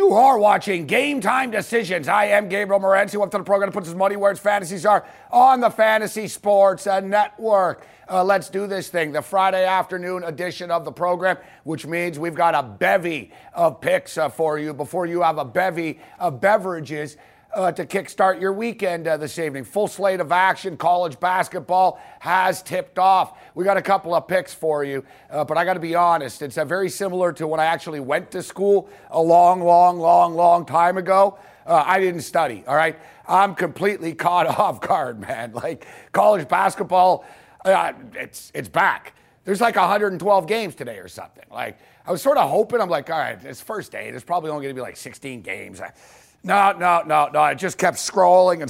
You are watching Game Time Decisions. I am Gabriel Morency. Up to the program to put his money where its fantasies are on the Fantasy Sports Network. Let's do this thing. The Friday afternoon edition of the program, which means we've got a bevy of picks for you before you have a bevy of beverages to kickstart your weekend this evening. Full slate of action. College basketball has tipped off. We got a couple of picks for you, but I got to be honest. It's very similar to when I actually went to school a long time ago. I didn't study, all right? I'm completely caught off guard, man. Like, college basketball, it's back. There's like 112 games today or something. Like, I was sort of hoping, I'm like, all right, it's first day. There's probably only going to be like 16 games. No. I just kept scrolling,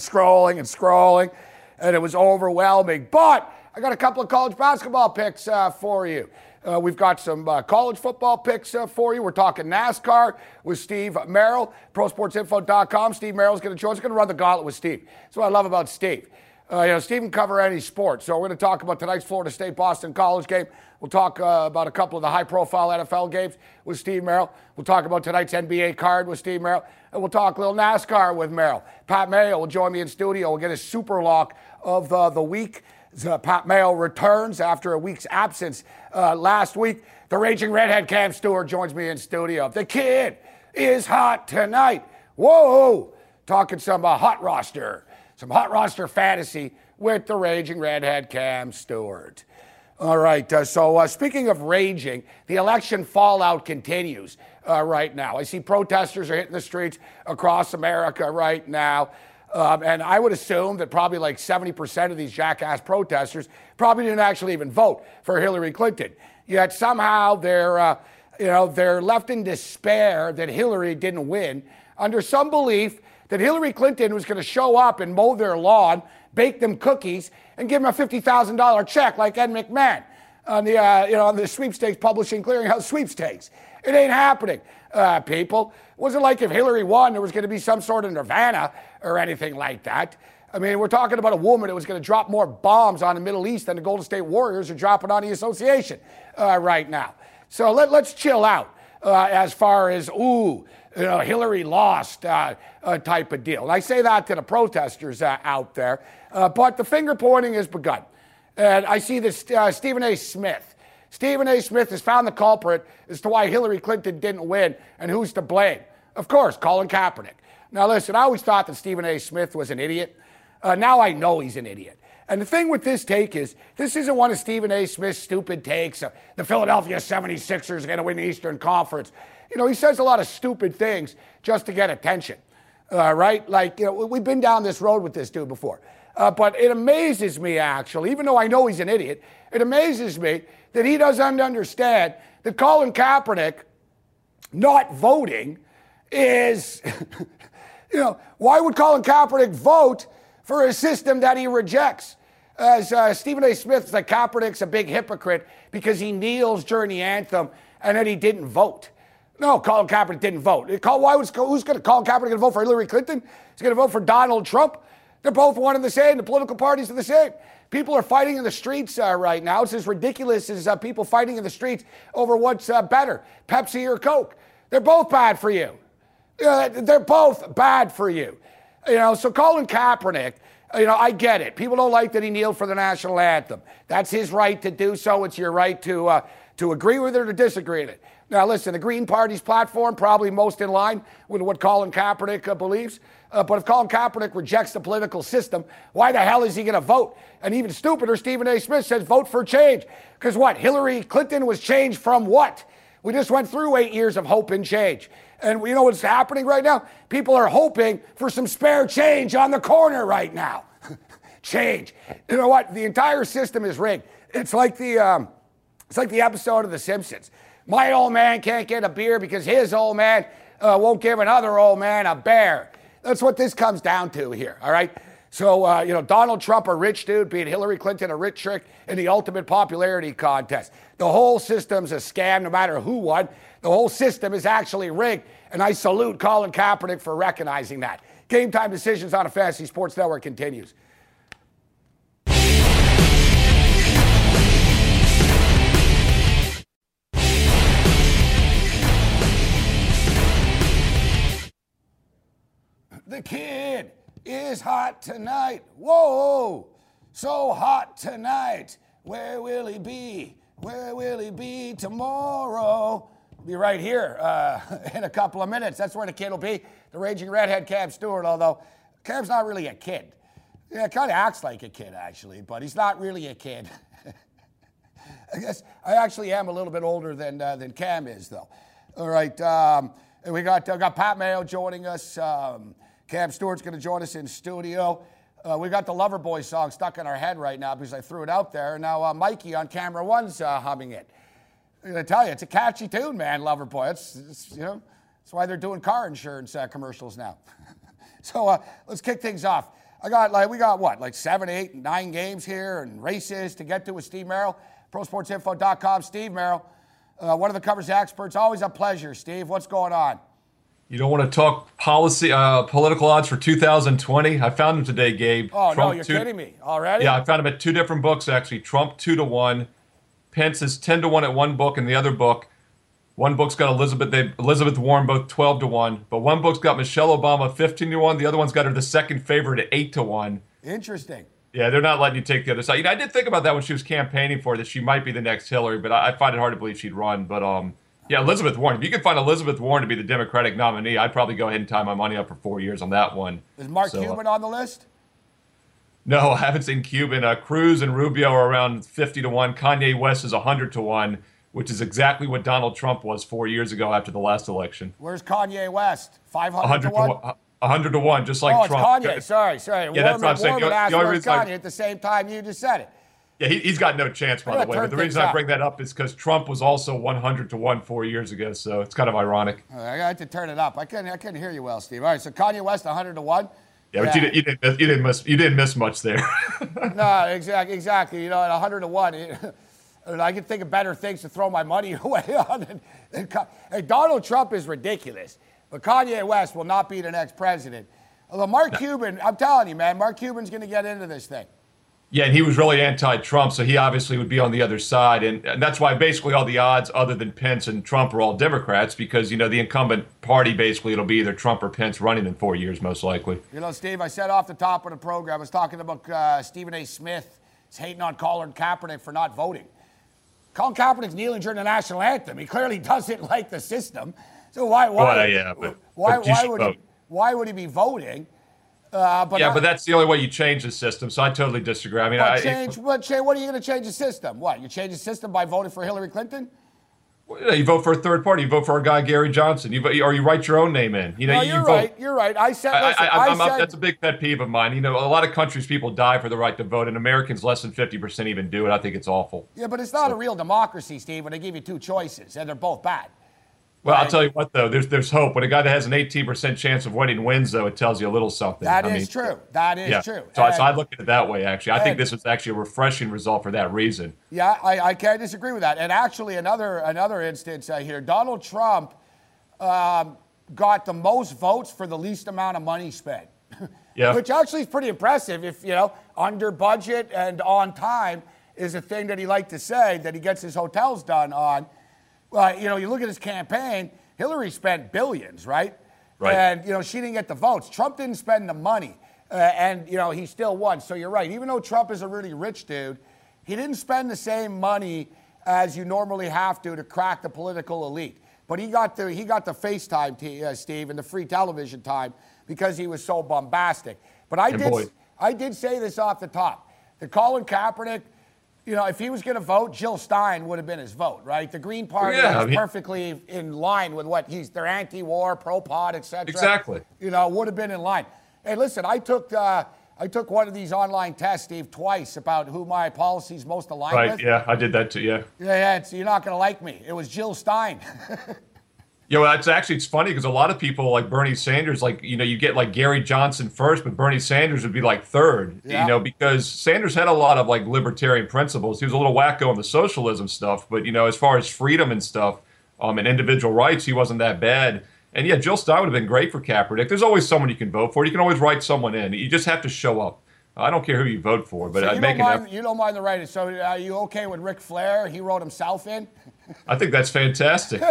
and it was overwhelming. But I got a couple of college basketball picks for you. We've got some college football picks for you. We're talking NASCAR with Steve Merrill, ProSportsInfo.com. Steve Merrill's going to join us. Going to run the gauntlet with Steve. That's what I love about Steve. Steve can cover any sport. So we're going to talk about tonight's Florida State-Boston College game. We'll talk about a couple of the high-profile NFL games with Steve Merrill. We'll talk about tonight's NBA card with Steve Merrill. And we'll talk a little NASCAR with Merrill. Pat Mayo will join me in studio. We'll get his super lock of the week. Pat Mayo returns after a week's absence last week. The Raging Redhead Cam Stewart joins me in studio. The kid is hot tonight. Whoa! Talking some hot roster fantasy with the Raging Redhead Cam Stewart. All right, so speaking of raging, the election fallout continues right now. I see protesters are hitting the streets across America right now. And I would assume that probably like 70% of these jackass protesters probably didn't actually even vote for Hillary Clinton. Yet somehow they're left in despair that Hillary didn't win under some belief that Hillary Clinton was going to show up and mow their lawn, bake them cookies, and give them a $50,000 check like Ed McMahon on the sweepstakes publishing clearinghouse sweepstakes. It ain't happening, people. It wasn't like if Hillary won, there was going to be some sort of nirvana or anything like that. I mean, we're talking about a woman that was going to drop more bombs on the Middle East than the Golden State Warriors are dropping on the association right now. So let's chill out as far as, Hillary lost type of deal. And I say that to the protesters out there. But the finger pointing has begun. And I see this Stephen A. Smith. Stephen A. Smith has found the culprit as to why Hillary Clinton didn't win and who's to blame. Of course, Colin Kaepernick. Now listen, I always thought that Stephen A. Smith was an idiot. Now I know he's an idiot. And the thing with this take is, this isn't one of Stephen A. Smith's stupid takes. The Philadelphia 76ers are going to win the Eastern Conference. He says a lot of stupid things just to get attention, right? Like, we've been down this road with this dude before. But it amazes me, actually, even though I know he's an idiot, it amazes me that he doesn't understand that Colin Kaepernick not voting is, why would Colin Kaepernick vote for a system that he rejects? As Stephen A. Smith is like, Kaepernick's a big hypocrite because he kneels during the anthem and then he didn't vote. No, Colin Kaepernick didn't vote. Who's going to Colin Kaepernick going to vote for Hillary Clinton? He's going to vote for Donald Trump. They're both one and the same. The political parties are the same. People are fighting in the streets right now. It's as ridiculous as people fighting in the streets over what's better, Pepsi or Coke. They're both bad for you. They're both bad for you. So Colin Kaepernick, I get it. People don't like that he kneeled for the national anthem. That's his right to do so. It's your right to agree with it or to disagree with it. Now, listen, the Green Party's platform probably most in line with what Colin Kaepernick believes. But if Colin Kaepernick rejects the political system, why the hell is he going to vote? And even stupider, Stephen A. Smith says vote for change. Because what? Hillary Clinton was changed from what? We just went through 8 years of hope and change. And you know what's happening right now? People are hoping for some spare change on the corner right now. Change. You know what? The entire system is rigged. It's like the episode of The Simpsons. My old man can't get a beer because his old man won't give another old man a bear. That's what this comes down to here, all right? So, Donald Trump, a rich dude, beat Hillary Clinton, a rich trick in the ultimate popularity contest. The whole system's a scam no matter who won. The whole system is actually rigged, and I salute Colin Kaepernick for recognizing that. Game Time Decisions on a Fantasy Sports Network continues. kid is hot tonight. Whoa, so hot tonight. Where will he be? Where will he be tomorrow? Be right here in a couple of minutes. That's where the kid will be. The raging redhead Cam Stewart, although Cam's not really a kid. Yeah, kind of acts like a kid, actually, but he's not really a kid. I guess I actually am a little bit older than Cam is, though. All right, we got Pat Mayo joining us. Cam Stewart's going to join us in studio. We got the Loverboy song stuck in our head right now because I threw it out there. Now Mikey on camera one's humming it. I'm going to tell you, it's a catchy tune, man, Loverboy. It's that's why they're doing car insurance commercials now. So let's kick things off. We got 7, 8, 9 games here and races to get to with Steve Merrill, ProSportsInfo.com. Steve Merrill, one of the coverage experts. Always a pleasure, Steve. What's going on? You don't want to talk political odds for 2020? I found them today, Gabe. Oh, no, you're kidding me. Already? Yeah, I found them at 2 different books, actually. Trump 2-1. Pence is 10-1 at one book, and the other book, one book's got Elizabeth Warren both 12-1, but one book's got Michelle Obama 15-1. The other one's got her the second favorite at 8-1. Interesting. Yeah, they're not letting you take the other side. I did think about that when she was campaigning for that she might be the next Hillary, but I find it hard to believe she'd run. But yeah, Elizabeth Warren. If you could find Elizabeth Warren to be the Democratic nominee, I'd probably go ahead and tie my money up for 4 years on that one. Is Mark Cuban on the list? No, I haven't seen Cuban. Cruz and Rubio are around 50-1. Kanye West is 100-1, which is exactly what Donald Trump was 4 years ago after the last election. Where's Kanye West? 500-1? 100-1, just like Trump. Oh, it's Kanye. Sorry. Yeah, that's what I'm saying. Where's Kanye at the same time you just said it. Yeah, he's got no chance, by the way. But the reason I bring that up is because Trump was also 100-1 4 years ago, so it's kind of ironic. I got to turn it up. I couldn't hear you well, Steve. All right, so Kanye West 100-1. Yeah, but you didn't miss much there. No, exactly. At 100-1, I can think of better things to throw my money away on. Hey, Donald Trump is ridiculous, but Kanye West will not be the next president. Although Mark Cuban, I'm telling you, man, Mark Cuban's going to get into this thing. Yeah, and he was really anti-Trump, so he obviously would be on the other side. And that's why basically all the odds other than Pence and Trump are all Democrats because, the incumbent party basically it'll be either Trump or Pence running in 4 years most likely. Steve, I said off the top of the program, I was talking about Stephen A. Smith is hating on Colin Kaepernick for not voting. Colin Kaepernick's kneeling during the national anthem. He clearly doesn't like the system. So why would he be voting? But that's the only way you change the system, so I totally disagree. I mean, what are you going to change the system? What, you change the system by voting for Hillary Clinton? Well, you vote for a third party. You vote for our guy Gary Johnson. Or you write your own name in. You're right. You're right. That's a big pet peeve of mine. A lot of countries people die for the right to vote, and Americans less than 50% even do it. I think it's awful. Yeah, but it's not a real democracy, Steve, when they give you two choices and they're both bad. Well, right. I'll tell you what, though, there's hope. When a guy that has an 18% chance of winning wins, though, it tells you a little something. That is true. True. So I look at it that way, actually. I think this was actually a refreshing result for that reason. Yeah, I can't disagree with that. And actually, another instance here, Donald Trump got the most votes for the least amount of money spent. Yeah. Which actually is pretty impressive if, under budget and on time is a thing that he liked to say that he gets his hotels done on. Well, you look at his campaign, Hillary spent billions, right? Right. And, she didn't get the votes. Trump didn't spend the money. And he still won. So you're right. Even though Trump is a really rich dude, he didn't spend the same money as you normally have to crack the political elite. But he got the FaceTime, Steve, and the free television time because he was so bombastic. But I did say this off the top. The Colin Kaepernick, if he was going to vote, Jill Stein would have been his vote, right? The Green Party is perfectly in line with what they're anti-war, pro-pod, etc. Exactly. Would have been in line. Hey, listen, I took one of these online tests, Steve, twice about who my policies most aligned with. Right, yeah, I did that too, yeah. Yeah, you're not going to like me. It was Jill Stein. Yeah, well, it's funny because a lot of people like Bernie Sanders, you get like Gary Johnson first, but Bernie Sanders would be like third, because Sanders had a lot of like libertarian principles. He was a little wacko on the socialism stuff, but as far as freedom and stuff, and individual rights, he wasn't that bad. And yeah, Jill Stein would have been great for Kaepernick. There's always someone you can vote for. You can always write someone in. You just have to show up. I don't care who you vote for, but so I'd make an effort. You don't mind the writing. So are you okay with Ric Flair? He wrote himself in? I think that's fantastic.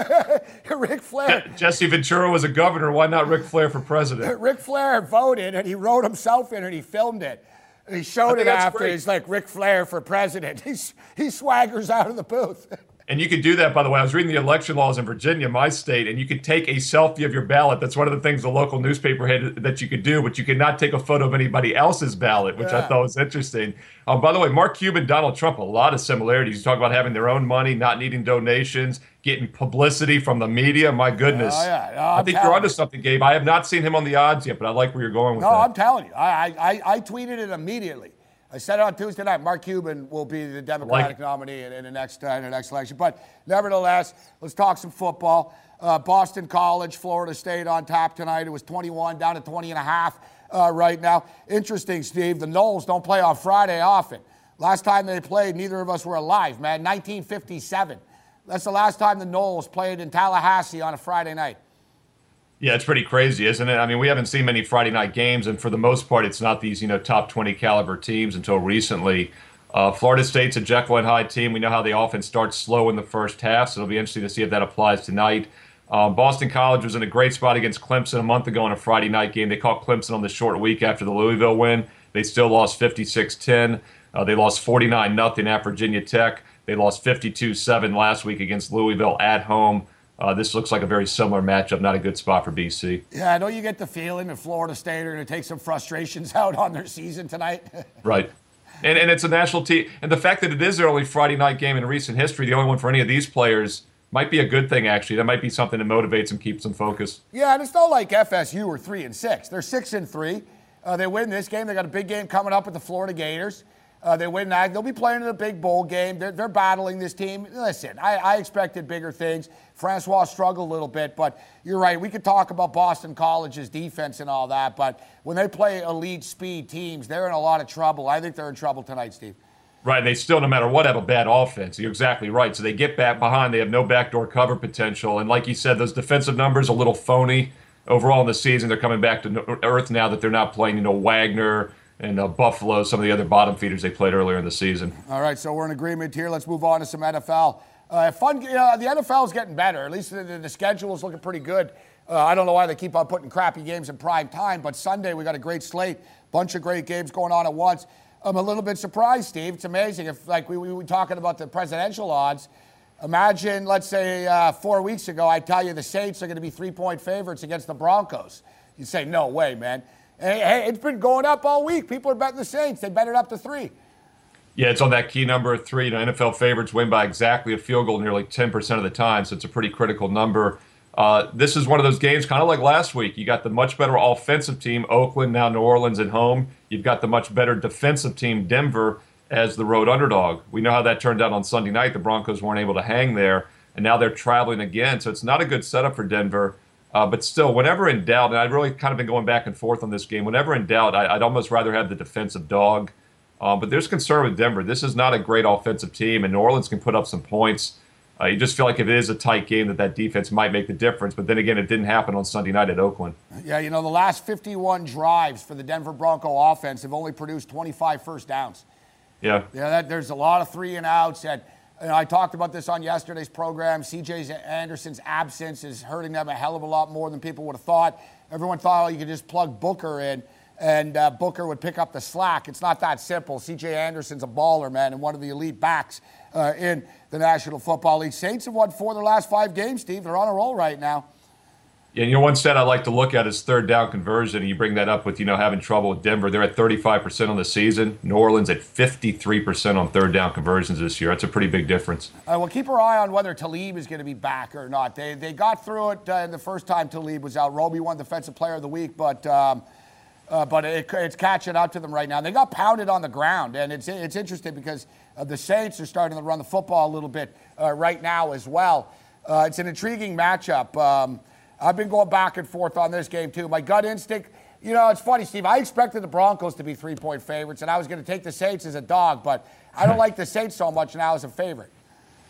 Ric Flair. Jesse Ventura was a governor. Why not Ric Flair for president? Ric Flair voted, and he wrote himself in, and he filmed it. And he showed it after. Great. He's like, Ric Flair for president. He swaggers out of the booth. And you could do that, by the way. I was reading the election laws in Virginia, my state, and you could take a selfie of your ballot. That's one of the things the local newspaper had that you could do, but you could not take a photo of anybody else's ballot, which I thought was interesting. By the way, Mark Cuban, Donald Trump, a lot of similarities. You talk about having their own money, not needing donations, getting publicity from the media. My goodness. I think you're onto something, Gabe. I have not seen him on the odds yet, but I like where you're going with that. No, I'm telling you. I tweeted it immediately. I said it on Tuesday night. Mark Cuban will be the Democratic nominee in the next election. But nevertheless, let's talk some football. Boston College, Florida State on tap tonight. It was 21 down to 20 and a half right now. Interesting, Steve. The Noles don't play on Friday often. Last time they played, neither of us were alive, man. 1957. That's the last time the Noles played in Tallahassee on a Friday night. Yeah, it's pretty crazy, isn't it? I mean, we haven't seen many Friday night games, and for the most part, it's not these, top 20 caliber teams until recently. Florida State's a Jekyll and Hyde team. We know how the offense starts slow in the first half, so it'll be interesting to see if that applies tonight. Boston College was in a great spot against Clemson a month ago in a Friday night game. They caught Clemson on the short week after the Louisville win. They still lost 56-10. They lost 49-0 at Virginia Tech. They lost 52-7 last week against Louisville at home. This looks like a very similar matchup, not a good spot for BC. Yeah, I know you get the feeling that Florida State are going to take some frustrations out on their season tonight. Right. And it's a national team. And the fact that it is their only Friday night game in recent history, the only one for any of these players, might be a good thing, actually. That might be something that motivates them, keeps them focused. Yeah, and it's not like FSU are 3-6. They're 6-3. They win this game. They got a big game coming up with the Florida Gators. They win that. They'll be playing in a big bowl game. They're battling this team. Listen, I expected bigger things. Francois struggled a little bit, but you're right. We could talk about Boston College's defense and all that, but when they play elite speed teams, they're in a lot of trouble. I think they're in trouble tonight, Steve. Right. They still, no matter what, have a bad offense. You're exactly right. So they get back behind. They have no backdoor cover potential. And like you said, those defensive numbers a little phony overall in the season. They're coming back to earth now that they're not playing, Wagner and Buffalo, some of the other bottom feeders they played earlier in the season. All right, so we're in agreement here. Let's move on to some NFL. The NFL is getting better. At least the schedule is looking pretty good. I don't know why they keep on putting crappy games in prime time, but Sunday we got a great slate, bunch of great games going on at once. I'm a little bit surprised, Steve. It's amazing. If, like we were talking about the presidential odds, imagine, let's say 4 weeks ago, I tell you the Saints are going to be 3-point favorites against the Broncos. You say, no way, man. Hey, it's been going up all week. People are betting the Saints. They bet it up to 3. Yeah, it's on that key number of 3. NFL favorites win by exactly a field goal nearly 10% of the time, so it's a pretty critical number. This is one of those games, kind of like last week. You got the much better offensive team, Oakland, now New Orleans at home. You've got the much better defensive team, Denver, as the road underdog. We know how that turned out on Sunday night. The Broncos weren't able to hang there, and now they're traveling again, so it's not a good setup for Denver. But still, whenever in doubt, and I've really kind of been going back and forth on this game, whenever in doubt, I'd almost rather have the defensive dog. But there's concern with Denver. This is not a great offensive team, and New Orleans can put up some points. You just feel like if it is a tight game, that defense might make the difference. But then again, it didn't happen on Sunday night at Oakland. Yeah, the last 51 drives for the Denver Bronco offense have only produced 25 first downs. Yeah. There's a lot of 3-and-outs. And I talked about this on yesterday's program. C.J. Anderson's absence is hurting them a hell of a lot more than people would have thought. Everyone thought you could just plug Booker in, and Booker would pick up the slack. It's not that simple. C.J. Anderson's a baller, man, and one of the elite backs in the National Football League. Saints have won 4 of their last 5 games, Steve. They're on a roll right now. Yeah, one stat I like to look at is third down conversion. And you bring that up with, having trouble with Denver. They're at 35% on the season. New Orleans at 53% on third down conversions this year. That's a pretty big difference. Well, keep our eye on whether Talib is going to be back or not. They got through it the first time Talib was out. Roby won Defensive Player of the Week, but it's catching up to them right now. They got pounded on the ground, and it's interesting because the Saints are starting to run the football a little bit right now as well. It's an intriguing matchup. I've been going back and forth on this game, too. My gut instinct, it's funny, Steve. I expected the Broncos to be 3-point favorites, and I was going to take the Saints as a dog, but I don't like the Saints so much now as a favorite.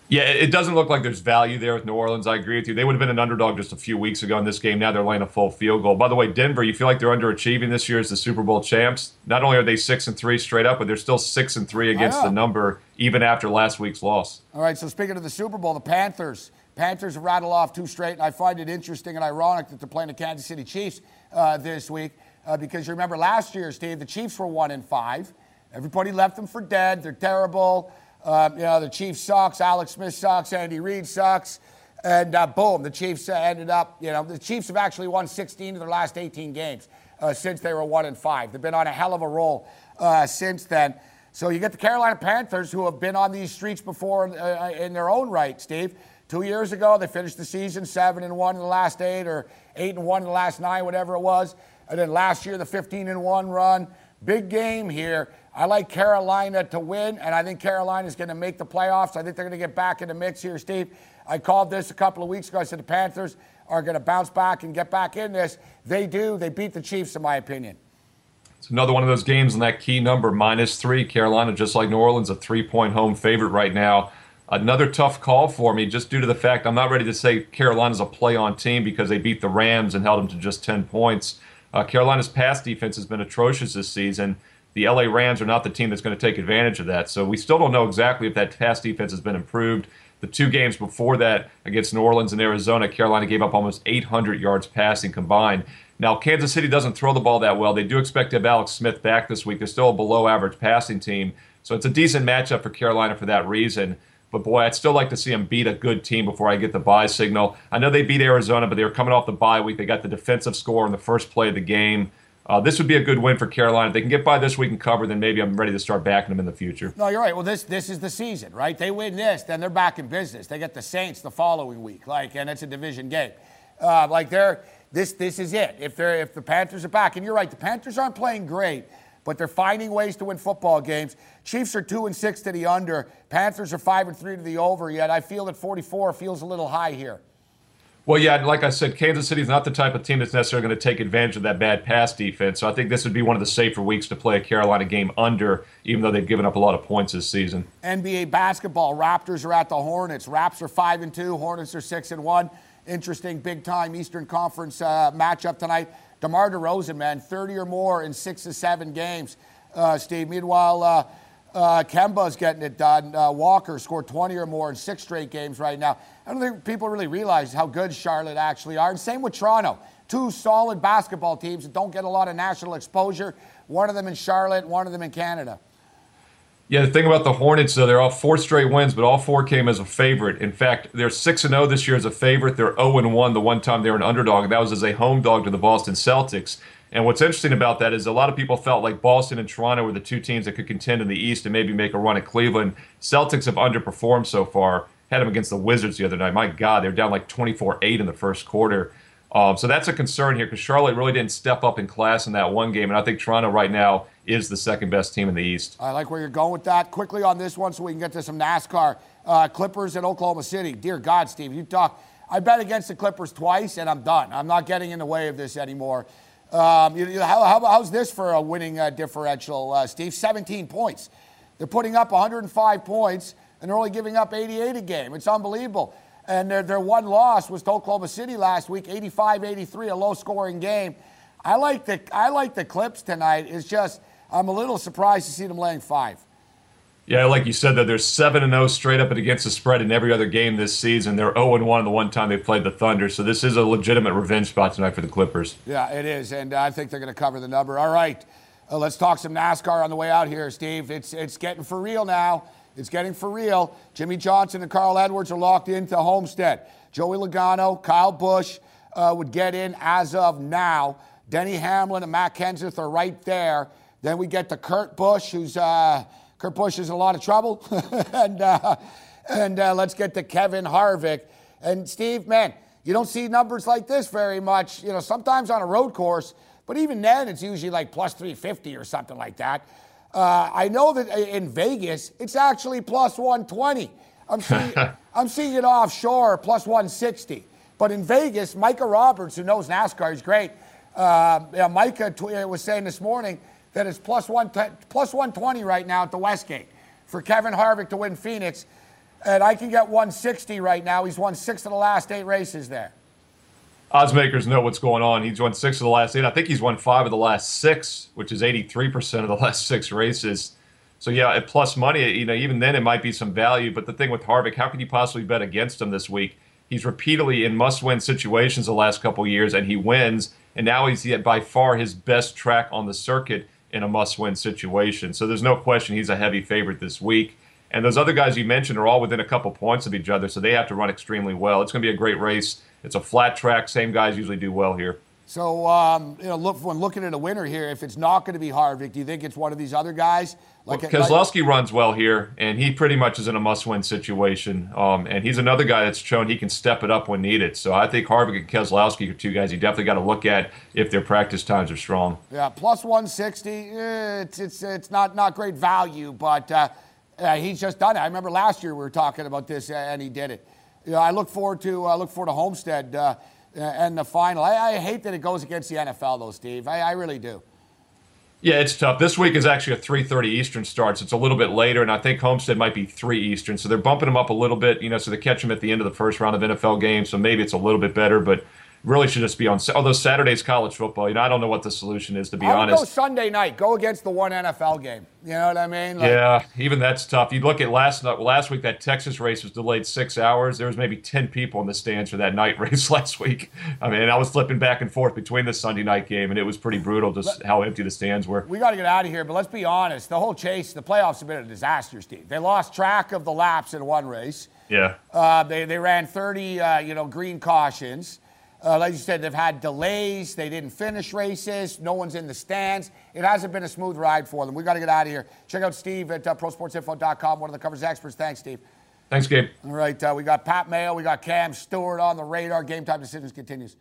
Yeah, it doesn't look like there's value there with New Orleans. I agree with you. They would have been an underdog just a few weeks ago in this game. Now they're laying a full field goal. By the way, Denver, you feel like they're underachieving this year as the Super Bowl champs. Not only are they 6-3 straight up, but they're still 6-3 against the number, even after last week's loss. All right, so speaking of the Super Bowl, the Panthers have rattled off 2 straight, and I find it interesting and ironic that they're playing the Kansas City Chiefs this week because you remember last year, Steve, the Chiefs were 1-5. Everybody left them for dead. They're terrible. The Chiefs sucks. Alex Smith sucks. Andy Reid sucks. And boom, the Chiefs ended up, the Chiefs have actually won 16 of their last 18 games since they were 1-5. They've been on a hell of a roll since then. So you get the Carolina Panthers, who have been on these streets before in their own right, Steve. 2 years ago, they finished the season 7-1 in the last 8 or 8-1 in the last 9, whatever it was. And then last year, the 15-1 run. Big game here. I like Carolina to win, and I think Carolina's going to make the playoffs. I think they're going to get back in the mix here, Steve. I called this a couple of weeks ago. I said the Panthers are going to bounce back and get back in this. They do. They beat the Chiefs, in my opinion. It's another one of those games in that key number, -3. Carolina, just like New Orleans, a 3-point home favorite right now. Another tough call for me, just due to the fact I'm not ready to say Carolina's a play-on team because they beat the Rams and held them to just 10 points. Carolina's pass defense has been atrocious this season. The LA Rams are not the team that's going to take advantage of that. So we still don't know exactly if that pass defense has been improved. The 2 games before that against New Orleans and Arizona, Carolina gave up almost 800 yards passing combined. Now, Kansas City doesn't throw the ball that well. They do expect to have Alex Smith back this week. They're still a below-average passing team. So it's a decent matchup for Carolina for that reason. But, boy, I'd still like to see them beat a good team before I get the bye signal. I know they beat Arizona, but they were coming off the bye week. They got the defensive score in the first play of the game. This would be a good win for Carolina. If they can get by this week and cover, then maybe I'm ready to start backing them in the future. No, you're right. Well, this is the season, right? They win this, then they're back in business. They get the Saints the following week, and it's a division game. This is it. If the Panthers are back, and you're right, the Panthers aren't playing great, but they're finding ways to win football games. Chiefs are 2-6 to the under. Panthers are 5-3 to the over. Yet I feel that 44 feels a little high here. Well, yeah, like I said, Kansas City is not the type of team that's necessarily going to take advantage of that bad pass defense. So I think this would be one of the safer weeks to play a Carolina game under, even though they've given up a lot of points this season. NBA basketball, Raptors are at the Hornets. Raps are 5-2, Hornets are 6-1. Interesting big-time Eastern Conference matchup tonight. DeMar DeRozan, man, 30 or more in 6 of 7 games, Steve. Meanwhile, Kemba's getting it done. Walker scored 20 or more in 6 straight games right now. I don't think people really realize how good Charlotte actually are. And same with Toronto. 2 solid basketball teams that don't get a lot of national exposure. One of them in Charlotte, one of them in Canada. Yeah, the thing about the Hornets, though, they're all 4 straight wins, but all 4 came as a favorite. In fact, they're 6-0 this year as a favorite. They're 0-1 the one time they were an underdog, and that was as a home dog to the Boston Celtics. And what's interesting about that is a lot of people felt like Boston and Toronto were the 2 teams that could contend in the East and maybe make a run at Cleveland. Celtics have underperformed so far. Had them against the Wizards the other night. My God, they're down like 24-8 in the first quarter. So that's a concern here because Charlotte really didn't step up in class in that one game. And I think Toronto right now is the second best team in the East. I like where you're going with that. Quickly on this one so we can get to some NASCAR. Clippers at Oklahoma City. Dear God, Steve, you talk. I bet against the Clippers twice and I'm done. I'm not getting in the way of this anymore. How's this for a winning differential, Steve? 17 points. They're putting up 105 points, and they're only giving up 88 a game. It's unbelievable. And their one loss was to Oklahoma City last week, 85-83, a low-scoring game. I like the Clips tonight. It's just I'm a little surprised to see them laying 5. Yeah, like you said, that they're 7-0 straight up and against the spread in every other game this season. They're 0-1 the one time they played the Thunder. So this is a legitimate revenge spot tonight for the Clippers. Yeah, it is, and I think they're going to cover the number. All right, let's talk some NASCAR on the way out here, Steve. It's getting for real now. It's getting for real. Jimmy Johnson and Carl Edwards are locked into Homestead. Joey Logano, Kyle Busch would get in as of now. Denny Hamlin and Matt Kenseth are right there. Then we get to Kurt Busch, who's Kurt Busch is in a lot of trouble. and let's get to Kevin Harvick. And Steve, man, you don't see numbers like this very much. You know, sometimes on a road course, but even then it's usually like plus 350 or something like that. I know that in Vegas, it's actually plus 120. I'm seeing it offshore, plus 160. But in Vegas, Micah Roberts, who knows NASCAR, is great. Micah was saying this morning that it's plus 120 right now at the Westgate for Kevin Harvick to win Phoenix. And I can get 160 right now. He's won 6 of the last 8 races there. Oddsmakers know what's going on. He's won 6 of the last 8. I think he's won 5 of the last 6, which is 83% of the last 6 races. So, yeah, at plus money, even then it might be some value. But the thing with Harvick, how can you possibly bet against him this week? He's repeatedly in must-win situations the last couple of years, and he wins. And now he's by far his best track on the circuit in a must-win situation. So there's no question he's a heavy favorite this week. And those other guys you mentioned are all within a couple points of each other, so they have to run extremely well. It's going to be a great race. It's a flat track. Same guys usually do well here. So, when looking at a winner here, if it's not going to be Harvick, do you think it's one of these other guys? Keselowski runs well here, and he pretty much is in a must-win situation. And he's another guy that's shown he can step it up when needed. So I think Harvick and Keselowski are 2 guys you definitely got to look at if their practice times are strong. Yeah, plus 160. It's not great value, but he's just done it. I remember last year we were talking about this, and he did it. I look forward to Homestead and the final. I hate that it goes against the NFL, though, Steve. I really do. Yeah, it's tough. This week is actually a 3:30 Eastern start, so it's a little bit later, and I think Homestead might be 3 Eastern, so they're bumping them up a little bit, so they catch them at the end of the first round of NFL games, so maybe it's a little bit better, but really should just be on. Although Saturday's college football, I don't know what the solution is, to be honest. Go Sunday night. Go against the one NFL game. You know what I mean? Yeah, even that's tough. You look at last week, that Texas race was delayed 6 hours. There was maybe 10 people in the stands for that night race last week. I mean, I was flipping back and forth between the Sunday night game, and it was pretty brutal just how empty the stands were. We got to get out of here, but let's be honest. The whole chase, the playoffs have been a disaster, Steve. They lost track of the laps in one race. Yeah. They ran 30, green cautions. Like you said, they've had delays. They didn't finish races. No one's in the stands. It hasn't been a smooth ride for them. We got to get out of here. Check out Steve at prosportsinfo.com, one of the coverage experts. Thanks, Steve. Thanks, Gabe. All right, we got Pat Mayo. We got Cam Stewart on the radar. Game Time Decisions continues.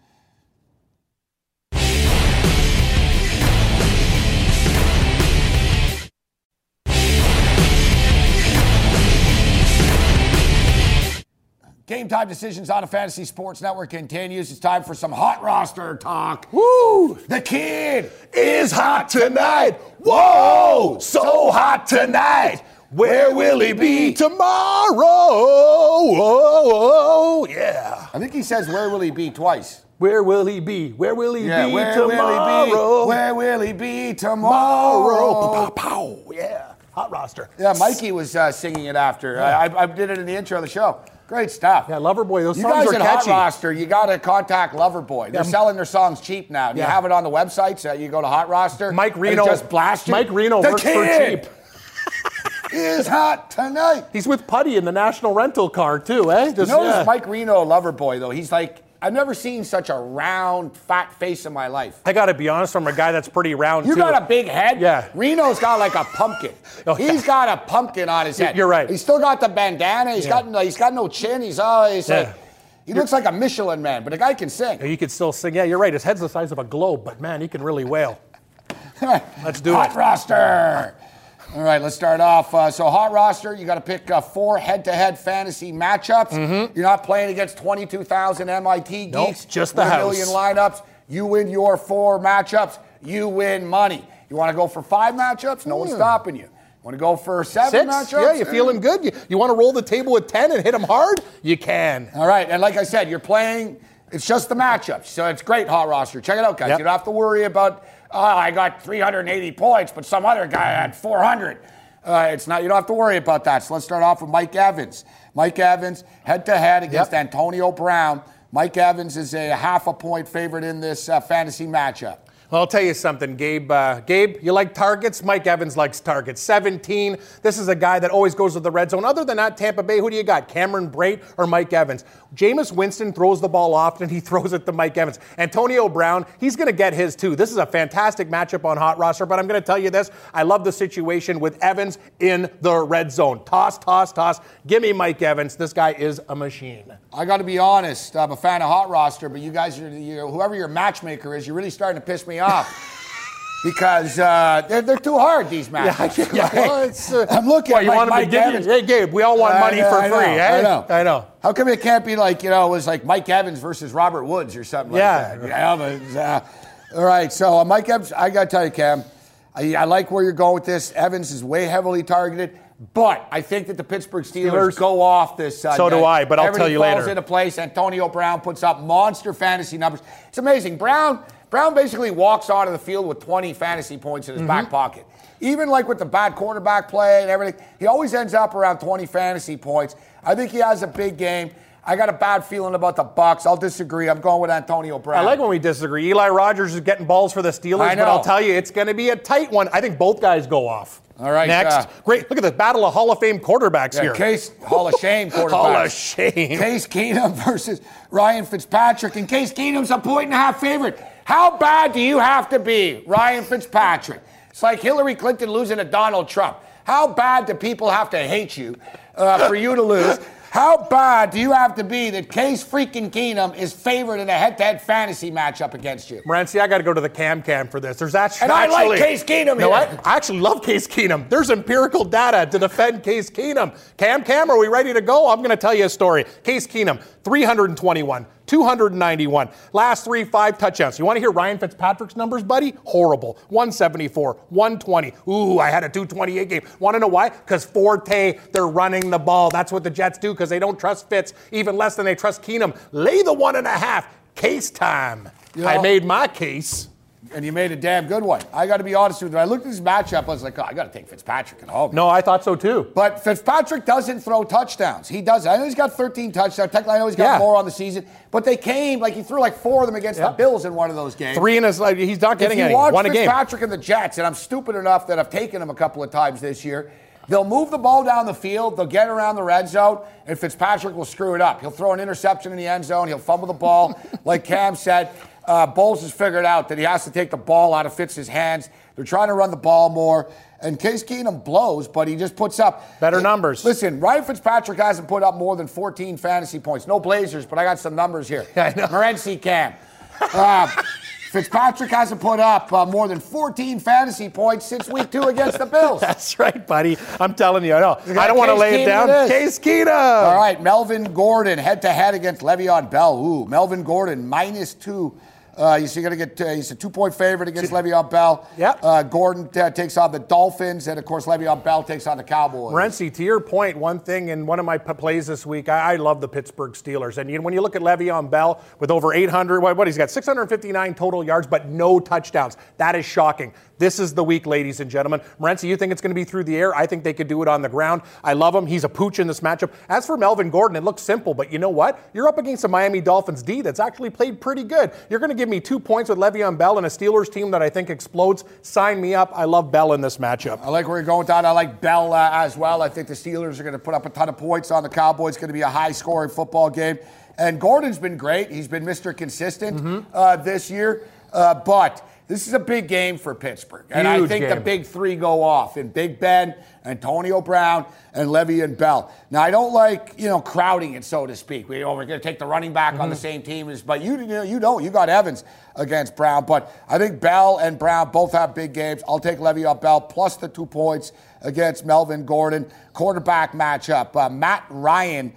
Game Time Decisions on the Fantasy Sports Network continues. It's time for some hot roster talk. Woo! The kid is hot tonight. Whoa! So hot tonight. Where will he be tomorrow? Whoa, yeah. I think he says, where will he be twice. Where will he be? Where will he be tomorrow? Where will he be tomorrow? Pow, yeah. Hot roster. Yeah, Mikey was singing it after. Yeah. I did it in the intro of the show. Great stuff. Yeah, Loverboy, those songs are catchy. You guys at Hot Roster, you got to contact Loverboy. They're selling their songs cheap now. You have it on the website, so you go to Hot Roster. Mike Reno just blast you. Mike Reno works for cheap. Is hot tonight. He's with Putty in the National Rental Car, too, eh? Notice Mike Reno, Loverboy, though. He's like, I've never seen such a round, fat face in my life. I got to be honest, from a guy that's pretty round, You got a big head? Yeah. Reno's got like a pumpkin. He's got a pumpkin on his head. You're right. He's still got the bandana. He's got no chin. He's always like... He looks like a Michelin man, but the guy can sing. He can still sing. Yeah, you're right. His head's the size of a globe, but, man, he can really wail. Let's do Hot Roster. All right, let's start off. So Hot Roster, you got to pick 4 head-to-head fantasy matchups. Mm-hmm. You're not playing against 22,000 MIT geeks. Nope, just the house. 1 million lineups. You win your 4 matchups. You win money. You want to go for 5 matchups? No one's stopping you. Want to go for 7 matchups? Yeah, you feeling good? You want to roll the table with 10 and hit them hard? You can. All right, and like I said, you're playing, it's just the matchups. So it's great, Hot Roster. Check it out, guys. Yep. You don't have to worry about, I got 380 points, but some other guy had 400. It's not. You don't have to worry about that. So let's start off with Mike Evans. Mike Evans, head-to-head against Antonio Brown. Mike Evans is a 0.5 point favorite in this fantasy matchup. Well, I'll tell you something, Gabe. Gabe, you like targets? Mike Evans likes targets. 17. This is a guy that always goes to the red zone. Other than that, Tampa Bay, who do you got? Cameron Brate or Mike Evans? Jameis Winston throws the ball often. He throws it to Mike Evans. Antonio Brown, he's going to get his too. This is a fantastic matchup on Hot Roster, but I'm going to tell you this. I love the situation with Evans in the red zone. Toss, toss, toss. Give me Mike Evans. This guy is a machine. I got to be honest. I'm a fan of Hot Roster, but you guys, whoever your matchmaker is, you're really starting to piss me off. Because they're too hard, these matches. I'm looking at Mike Evans. Hey, Gabe, we all want money for free, eh? I know. How come it can't be like, it was like Mike Evans versus Robert Woods or something like that? All right, so Mike Evans, I got to tell you, Cam, I like where you're going with this. Evans is way heavily targeted. But I think that the Pittsburgh Steelers go off this So do I, but I'll tell you later. Everything falls into place. Antonio Brown puts up monster fantasy numbers. It's amazing. Brown basically walks onto the field with 20 fantasy points in his back pocket. Even like with the bad quarterback play and everything, he always ends up around 20 fantasy points. I think he has a big game. I got a bad feeling about the Bucs. I'll disagree. I'm going with Antonio Brown. I like when we disagree. Eli Rogers is getting balls for the Steelers, but I'll tell you, it's going to be a tight one. I think both guys go off. All right. Next. Great. Look at the battle of Hall of Fame quarterbacks here. Case Hall of Shame quarterbacks. Hall of Shame. Case Keenum versus Ryan Fitzpatrick. And Case Keenum's a 1.5 favorite. How bad do you have to be, Ryan Fitzpatrick? It's like Hillary Clinton losing to Donald Trump. How bad do people have to hate you for you to lose? How bad do you have to be that Case freaking Keenum is favored in a head-to-head fantasy matchup against you? Morency, I got to go to the cam for this. There's actually, and I like Case Keenum. No, I actually love Case Keenum. There's empirical data to defend Case Keenum. Cam, are we ready to go? I'm going to tell you a story. Case Keenum, 321. 291. Last 5 touchdowns. You want to hear Ryan Fitzpatrick's numbers, buddy? Horrible. 174, 120. Ooh, I had a 228 game. Want to know why? Because Forte, they're running the ball. That's what the Jets do because they don't trust Fitz even less than they trust Keenum. Lay the 1.5. Case time. I made my case. And you made a damn good one. I got to be honest with you. When I looked at this matchup, I was like, I got to take Fitzpatrick at home. No, I thought so too. But Fitzpatrick doesn't throw touchdowns. He does. I know he's got 13 touchdowns. Technically, I know he's got more on the season. But they came, he threw 4 of them against the Bills in one of those games. 3 in his, he's not getting any. If you watch Won a game. Fitzpatrick and the Jets, and I'm stupid enough that I've taken him a couple of times this year, they'll move the ball down the field, they'll get around the red zone, and Fitzpatrick will screw it up. He'll throw an interception in the end zone. He'll fumble the ball, like Cam said. Bowles has figured out that he has to take the ball out of Fitz's hands. They're trying to run the ball more. And Case Keenum blows, but he just puts up better numbers. Listen, Ryan Fitzpatrick hasn't put up more than 14 fantasy points. No Blazers, but I got some numbers here. I know. Morency Cam. Fitzpatrick hasn't put up more than 14 fantasy points since week 2 against the Bills. That's right, buddy. I'm telling you, I know. I don't want to lay it down. Case Keenum. All right, Melvin Gordon head-to-head against Le'Veon Bell. Ooh, Melvin Gordon -2. He's going to get. He's a 2-point favorite against Le'Veon Bell. Yep. Gordon takes on the Dolphins, and of course Le'Veon Bell takes on the Cowboys. Morency, to your point, one thing in one of my plays this week, I love the Pittsburgh Steelers, and when you look at Le'Veon Bell with over 800, what he's got 659 total yards, but no touchdowns. That is shocking. This is the week, ladies and gentlemen. Morency, you think it's going to be through the air? I think they could do it on the ground. I love him. He's a pooch in this matchup. As for Melvin Gordon, it looks simple, but you know what? You're up against a Miami Dolphins D that's actually played pretty good. You're going to give me 2 points with Le'Veon Bell and a Steelers team that I think explodes. Sign me up. I love Bell in this matchup. I like where you're going with that. I like Bell as well. I think the Steelers are going to put up a ton of points on the Cowboys. It's going to be a high-scoring football game. And Gordon's been great. He's been Mr. Consistent this year. But this is a big game for Pittsburgh. And I think the big 3 go off in Big Ben, Antonio Brown, and Le'Veon Bell. Now, I don't like, crowding it, so to speak. We're going to take the running back on the same team. But you don't. You got Evans against Brown. But I think Bell and Brown both have big games. I'll take Le'Veon Bell plus the 2 points against Melvin Gordon. Quarterback matchup, Matt Ryan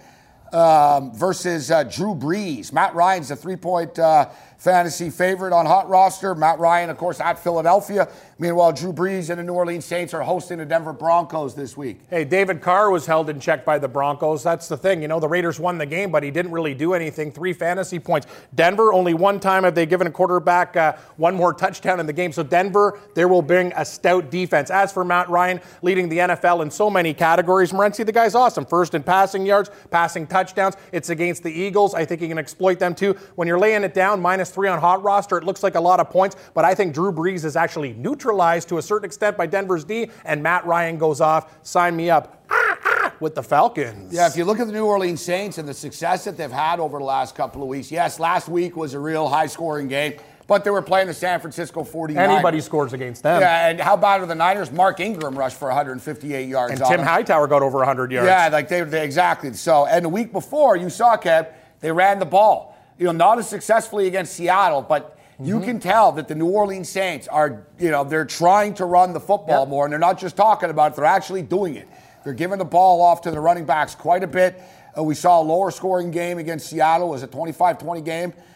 versus Drew Brees. Matt Ryan's a 3-point fantasy favorite on Hot Roster. Matt Ryan, of course, at Philadelphia. Meanwhile, Drew Brees and the New Orleans Saints are hosting the Denver Broncos this week. Hey, David Carr was held in check by the Broncos. That's the thing. The Raiders won the game, but he didn't really do anything. 3 fantasy points. Denver, only one time have they given a quarterback one more touchdown in the game. So Denver, there will bring a stout defense. As for Matt Ryan, leading the NFL in so many categories, Morency, the guy's awesome. First in passing yards, passing touchdowns. It's against the Eagles. I think he can exploit them too. When you're laying it down, -3 on Hot Roster, it looks like a lot of points, but I think Drew Brees is actually neutralized to a certain extent by Denver's D, and Matt Ryan goes off. Sign me up with the Falcons. Yeah, if you look at the New Orleans Saints and the success that they've had over the last couple of weeks, yes, last week was a real high-scoring game, but they were playing the San Francisco 49ers. Anybody scores against them. Yeah, and how about the Niners? Mark Ingram rushed for 158 yards. And Tim Hightower got over 100 yards. Yeah, they exactly. So, and the week before, you saw, Kev, they ran the ball. Not as successfully against Seattle, but you can tell that the New Orleans Saints are, they're trying to run the football more, and they're not just talking about it, they're actually doing it. They're giving the ball off to the running backs quite a bit. We saw a lower scoring game against Seattle. It was a 25-20 game.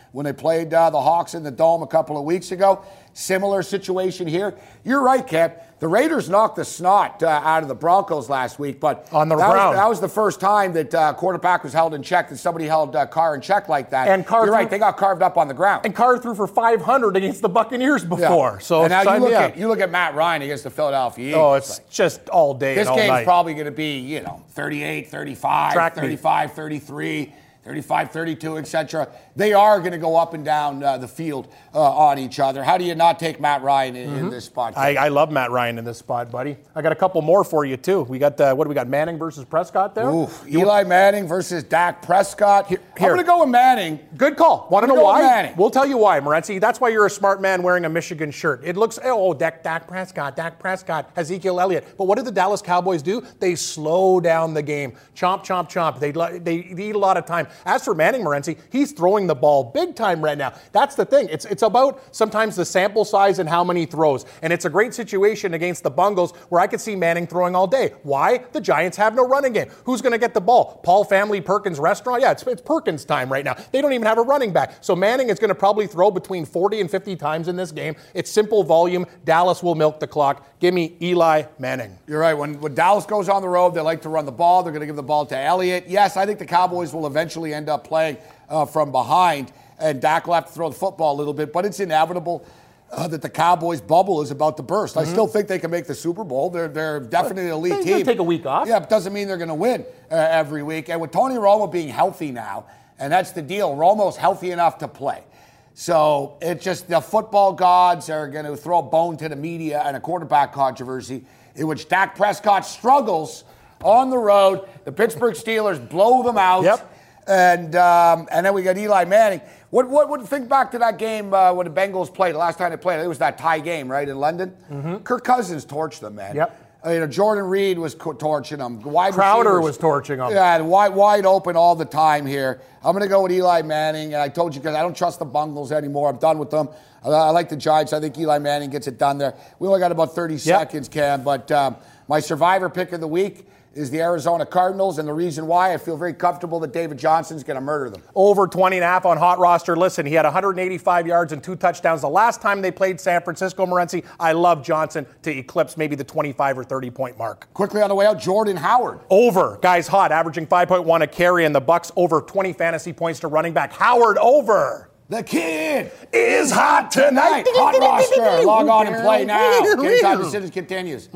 when they played the Hawks in the Dome a couple of weeks ago. Similar situation here. You're right, Cap. The Raiders knocked the snot out of the Broncos last week, but on the ground. That was the first time that quarterback was held in check, that somebody held Carr in check like that. And Carr You're right, they got carved up on the ground. And Carr threw for 500 against the Buccaneers before. Yeah. So and now you look at Matt Ryan against the Philadelphia Eagles. Oh, it's just all day. This and all game's night. probably going to be, 38, 35, 35, 33. 35, 32, etc. They are going to go up and down the field on each other. How do you not take Matt Ryan in this spot? I love Matt Ryan in this spot, buddy. I got a couple more for you, too. We got, what do we got, Manning versus Prescott there? Ooh, Eli Manning versus Dak Prescott. I'm going to go with Manning. Good call. Want to know why? Manning. We'll tell you why, Morency. That's why you're a smart man wearing a Michigan shirt. It looks, Dak Prescott, Ezekiel Elliott. But what did the Dallas Cowboys do? They slow down the game. Chomp, chomp, chomp. They eat a lot of time. As for Manning, Morency, he's throwing the ball big time right now. That's the thing. It's about sometimes the sample size and how many throws. And it's a great situation against the Bungles where I could see Manning throwing all day. Why? The Giants have no running game. Who's going to get the ball? Paul Family Perkins Restaurant? Yeah, it's Perkins time right now. They don't even have a running back. So Manning is going to probably throw between 40 and 50 times in this game. It's simple volume. Dallas will milk the clock. Give me Eli Manning. You're right. When Dallas goes on the road, they like to run the ball. They're going to give the ball to Elliott. Yes, I think the Cowboys will eventually end up playing from behind, and Dak will have to throw the football a little bit, but it's inevitable that the Cowboys' bubble is about to burst. I still think they can make the Super Bowl. They're definitely an elite team. They take a week off. Yeah, it doesn't mean they're going to win every week. And with Tony Romo being healthy now, and that's the deal, Romo's healthy enough to play. So it's just the football gods are going to throw a bone to the media and a quarterback controversy in which Dak Prescott struggles on the road. The Pittsburgh Steelers blow them out. Yep. And then we got Eli Manning. What think back to that game when the Bengals played, the last time they played? It was that tie game, right, in London? Mm-hmm. Kirk Cousins torched them, man. Yep. Jordan Reed was torching them. Crowder was torching them. Yeah, wide open all the time here. I'm going to go with Eli Manning, and I told you because I don't trust the Bungles anymore. I'm done with them. I like the Giants. I think Eli Manning gets it done there. We only got about 30 seconds, Cam, but my survivor pick of the week is the Arizona Cardinals, and the reason why, I feel very comfortable that David Johnson's going to murder them. Over 20.5 on Hot Roster. Listen, he had 185 yards and 2 touchdowns the last time they played San Francisco. Morency, I love Johnson to eclipse maybe the 25 or 30-point mark. Quickly on the way out, Jordan Howard. Over. Guys hot, averaging 5.1 a carry, and the Bucks over 20 fantasy points to running back. Howard over. The kid is hot tonight. Hot Roster. Log on and play now. Game Time Decisions continues.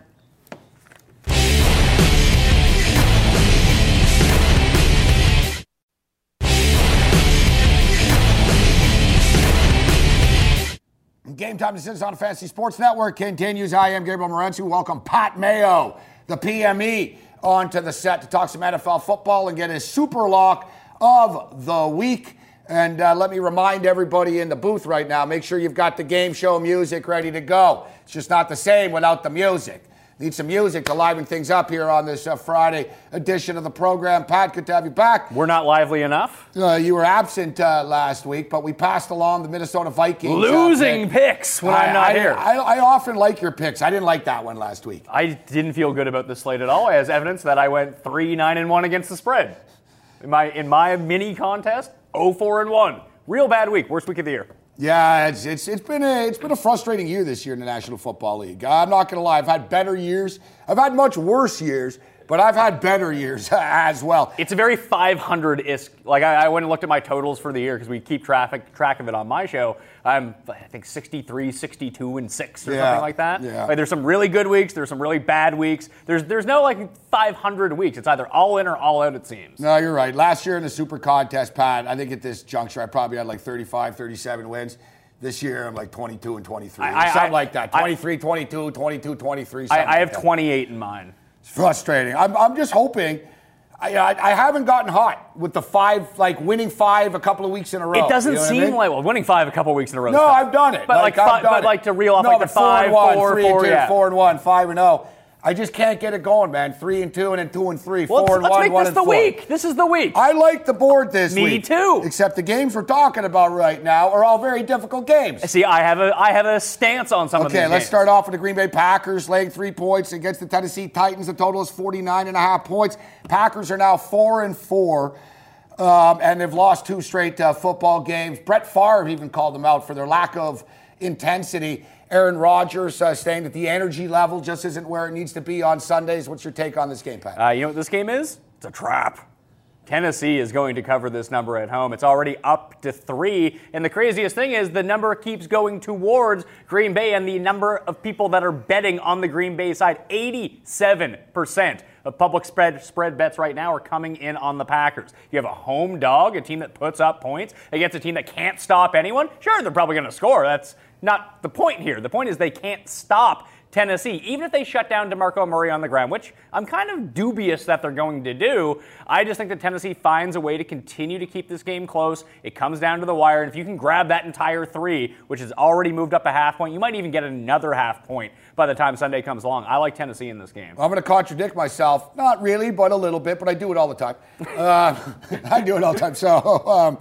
Game Time Decisions on the Fantasy Sports Network continues. I am Gabriel Morency. Welcome Pat Mayo, the PME, onto the set to talk some NFL football and get his super lock of the week. And let me remind everybody in the booth right now, make sure you've got the game show music ready to go. It's just not the same without the music. Need some music to liven things up here on this Friday edition of the program. Pat, good to have you back. We're not lively enough. You were absent last week, but we passed along the Minnesota Vikings. Losing picks when I'm not here. I often like your picks. I didn't like that one last week. I didn't feel good about the slate at all, as evidence that I went 3-9-1 against the spread. In my mini contest, 0-4-1. Real bad week. Worst week of the year. Yeah, it's been a frustrating year this year in the National Football League. I'm not going to lie. I've had better years. I've had much worse years, but I've had better years as well. It's a very 500-ish. Like I went and looked at my totals for the year because we keep track of it on my show. I think 63, 62, and 6 or something like that. Yeah. Like there's some really good weeks. There's some really bad weeks. There's no like 500 weeks. It's either all in or all out, it seems. No, you're right. Last year in the Super Contest, Pat, I think at this juncture I probably had like 35, 37 wins. This year I'm like 22 and 23. Something like that. 23, 22, 22, 23. I have 28 in mine. It's frustrating. I'm just hoping. I haven't gotten hot with the winning 5 a couple of weeks in a row. It doesn't seem like winning 5 a couple of weeks in a row. No, I've done it. But to reel off like the 5, 4, 4-1, 5-0. I just can't get it going, man. 3-2 and then 2-3, 4-1, let's make 1 this the week. This is the week. I like the board this week. Me too. Except the games we're talking about right now are all very difficult games. See, I have a stance on some of these games. Okay, let's start off with the Green Bay Packers laying 3 points against the Tennessee Titans. The total is 49.5 points. Packers are now 4-4. and they've lost 2 straight football games. Brett Favre even called them out for their lack of intensity. Aaron Rodgers saying that the energy level just isn't where it needs to be on Sundays. What's your take on this game, Pat? You know what this game is? It's a trap. Tennessee is going to cover this number at home. It's already up to 3. And the craziest thing is the number keeps going towards Green Bay, and the number of people that are betting on the Green Bay side, 87% of public spread bets right now are coming in on the Packers. You have a home dog, a team that puts up points against a team that can't stop anyone. Sure, they're probably going to score. That's not the point here. The point is they can't stop Tennessee. Even if they shut down DeMarco Murray on the ground, which I'm kind of dubious that they're going to do, I just think that Tennessee finds a way to continue to keep this game close. It comes down to the wire, and if you can grab that entire 3, which has already moved up a half point, you might even get another half point by the time Sunday comes along. I like Tennessee in this game. I'm going to contradict myself. Not really, but a little bit, but I do it all the time. I do it all the time. So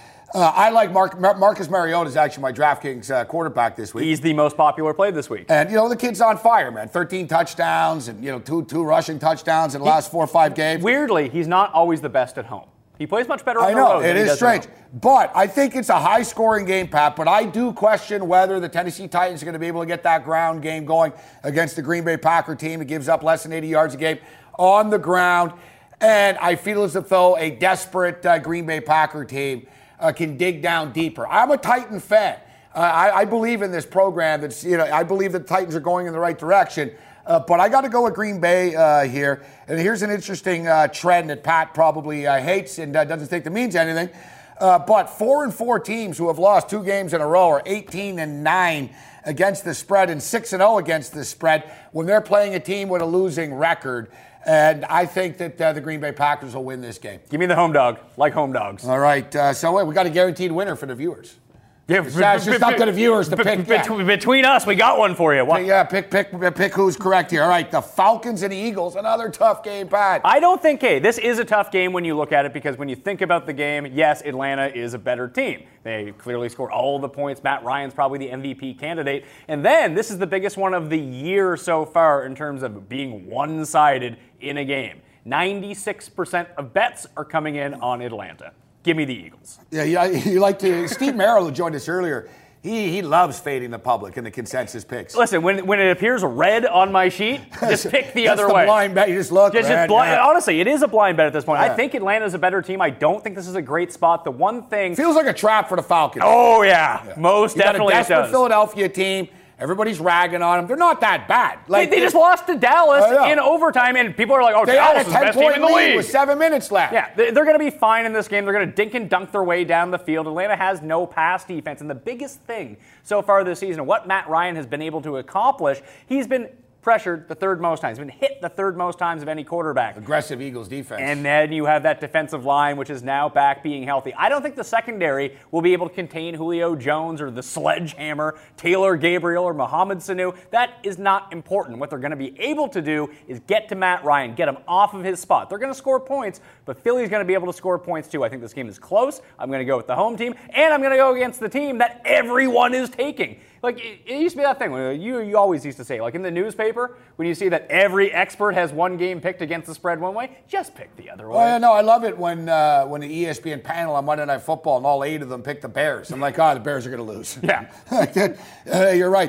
I like Marcus Mariota is actually my DraftKings quarterback this week. He's the most popular play this week. And, the kid's on fire, man. 13 touchdowns and, two rushing touchdowns in the last 4 or 5 games. Weirdly, he's not always the best at home. He plays much better on the road. I know, it is strange. But I think it's a high-scoring game, Pat. But I do question whether the Tennessee Titans are going to be able to get that ground game going against the Green Bay Packer team that gives up less than 80 yards a game on the ground. And I feel as though a desperate Green Bay Packer team can dig down deeper. I'm a Titan fan. I believe in this program. I believe that the Titans are going in the right direction. But I got to go with Green Bay here. And here's an interesting trend that Pat probably hates and doesn't think that means anything. But 4-4 teams who have lost 2 games in a row are 18-9 against the spread and 6-0 against the spread when they're playing a team with a losing record. And I think that the Green Bay Packers will win this game. Give me the home dog. Like home dogs. All right. So we got a guaranteed winner for the viewers. Yeah, it's just up to the viewers to pick. Between us, we got one for you. What? Yeah, pick who's correct here. All right, the Falcons and Eagles, another tough game, Pat. I don't think, this is a tough game when you look at it because when you think about the game, yes, Atlanta is a better team. They clearly score all the points. Matt Ryan's probably the MVP candidate. And then this is the biggest one of the year so far in terms of being one-sided in a game. 96% of bets are coming in on Atlanta. Give me the Eagles. Yeah, you like to. Steve Merrill, who joined us earlier, he loves fading the public in the consensus picks. Listen, when it appears red on my sheet, just pick the other way. That's the blind bet. You just look. Honestly, it is a blind bet at this point. Yeah. I think Atlanta's a better team. I don't think this is a great spot. The one thing feels like a trap for the Falcons. Oh yeah. Most definitely got a desperate Philadelphia team. Everybody's ragging on them. They're not that bad. They just lost to Dallas in overtime, and people are like, "Oh, Dallas is the best team in the league." With 7 minutes left. Yeah, they're going to be fine in this game. They're going to dink and dunk their way down the field. Atlanta has no pass defense, and the biggest thing so far this season, what Matt Ryan has been able to accomplish, he's been pressured the 3rd most times. He's been hit the 3rd most times of any quarterback. Aggressive Eagles defense. And then you have that defensive line, which is now back being healthy. I don't think the secondary will be able to contain Julio Jones or the sledgehammer, Taylor Gabriel or Mohamed Sanu. That is not important. What they're going to be able to do is get to Matt Ryan, get him off of his spot. They're going to score points, but Philly's going to be able to score points too. I think this game is close. I'm going to go with the home team, and I'm going to go against the team that everyone is taking. Like, it used to be that thing. You always used to say, like in the newspaper, when you see that every expert has one game picked against the spread one way, just pick the other way. Oh, yeah, no, I love it when the ESPN panel on Monday Night Football and all 8 of them pick the Bears. I'm like, the Bears are going to lose. Yeah. You're right.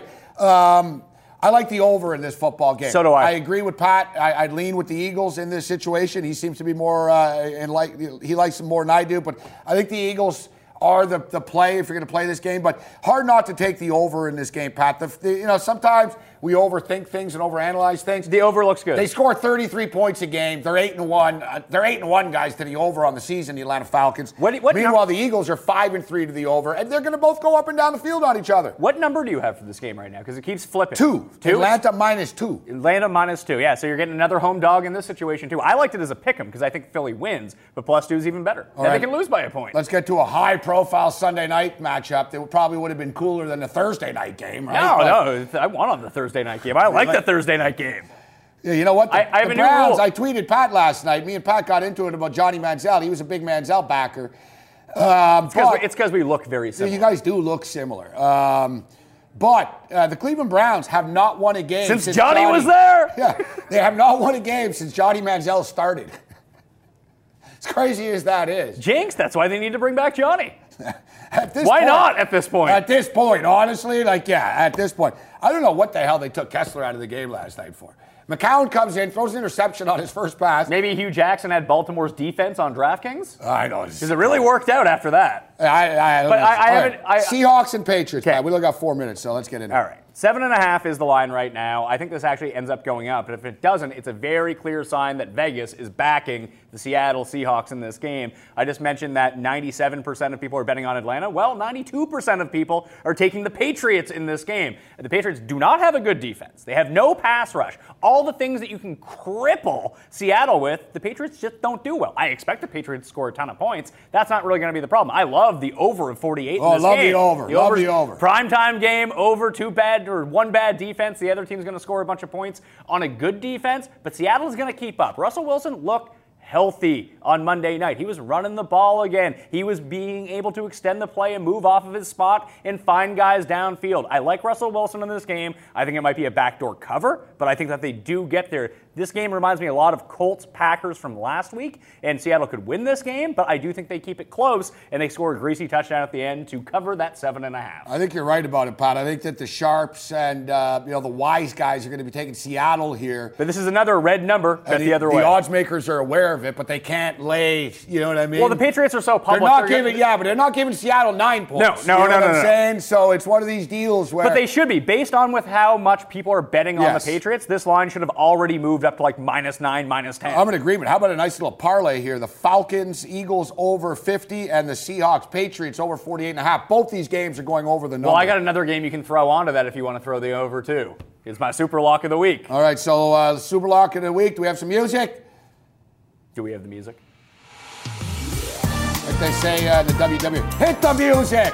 I like the over in this football game. So do I. I agree with Pat. I'd lean with the Eagles in this situation. He seems to be more, he likes them more than I do. But I think the Eagles are the play if you're going to play this game. But hard not to take the over in this game, Pat. Sometimes we overthink things and overanalyze things. The over looks good. They score 33 points a game. They're 8-1. They're 8-1 guys to the over on the season. The Atlanta Falcons. Meanwhile, the Eagles are 5-3 to the over, and they're going to both go up and down the field on each other. What number do you have for this game right now? Because it keeps flipping. 2. Atlanta -2. Atlanta -2. Yeah, so you're getting another home dog in this situation too. I liked it as a pick 'em because I think Philly wins, but +2 is even better. Then they can lose by a point. Let's get to a high-profile Sunday night matchup that probably would have been cooler than the Thursday night game, right? No, I won on the Thursday night game. I like the Thursday night game. Yeah, you know what? I have the a new Browns, rule. I tweeted Pat last night. Me and Pat got into it about Johnny Manziel. He was a big Manziel backer. It's because we look very similar. You guys do look similar. But the Cleveland Browns have not won a game since Johnny was there. Yeah, they have not won a game since Johnny Manziel started. As crazy as that is. Jinx, that's why they need to bring back Johnny. Why not at this point? At this point, honestly, at this point. I don't know what the hell they took Kessler out of the game last night for. McCown comes in, throws an interception on his first pass. Maybe Hugh Jackson had Baltimore's defense on DraftKings? I know. Because it really worked out after that. I haven't. Seahawks and Patriots. Okay. We only got 4 minutes, so let's get into it. All right. 7.5 is the line right now. I think this actually ends up going up. But if it doesn't, it's a very clear sign that Vegas is backing the Seattle Seahawks in this game. I just mentioned that 97% of people are betting on Atlanta. Well, 92% of people are taking the Patriots in this game. The Patriots do not have a good defense. They have no pass rush. All the things that you can cripple Seattle with, the Patriots just don't do well. I expect the Patriots to score a ton of points. That's not really going to be the problem. I love the over of 48 in this game. Oh, love the over. Love the over. Primetime game, over one bad defense. The other team's going to score a bunch of points on a good defense, but Seattle's going to keep up. Russell Wilson looked healthy on Monday night. He was running the ball again. He was being able to extend the play and move off of his spot and find guys downfield. I like Russell Wilson in this game. I think it might be a backdoor cover, but I think that they do get there. This game reminds me a lot of Colts-Packers from last week, and Seattle could win this game, but I do think they keep it close, and they score a greasy touchdown at the end to cover that 7.5. I think you're right about it, Pat. I think that the sharps and the wise guys are going to be taking Seattle here. But this is another red number bet the other way. The odds makers are aware of it, but they can't lay, you know what I mean? Well, the Patriots are so public. But they're not giving Seattle 9 points. No. You know what I'm saying? So it's one of these deals where... But they should be. Based on with how much people are betting on the Patriots, this line should have already moved up to like -9, -10. I'm in agreement. How about a nice little parlay here? The Falcons, Eagles over 50, and the Seahawks, Patriots over 48.5. Both these games are going over the number. Well, I got another game you can throw onto that if you want to throw the over, too. It's my super lock of the week. All right, so super lock of the week. Do we have some music? Do we have the music? Like they say in the WWE, hit the music!